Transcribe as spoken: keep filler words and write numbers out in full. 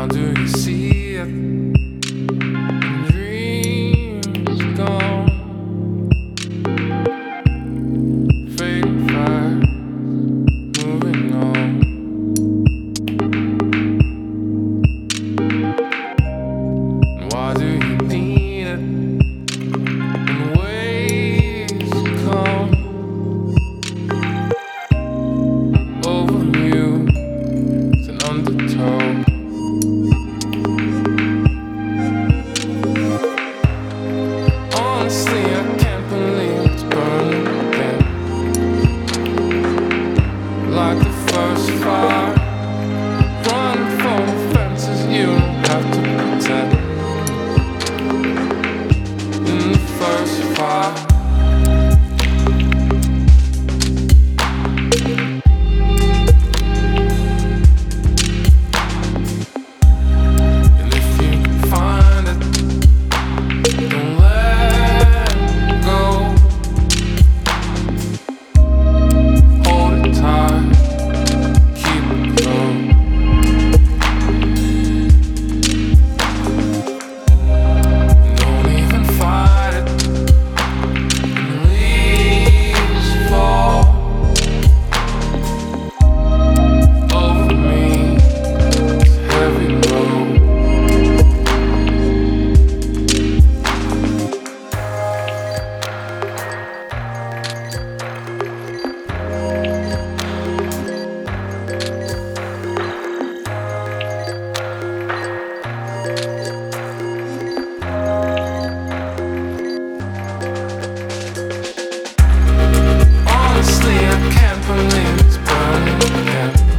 Now do you see it? Dreams gone, fading fast, moving on. And why do you need it? In ways come over you, it's an undertow. Honestly, I can't believe it's burning again, like the first fire. Running for the fences, you don't have to pretend. In the first fire, and if you find it, don't let go. Hold it tight, keep it low. Don't even fight it. When the leaves fall over me, it's a heavy load. Honestly, I can't believe it's burning again,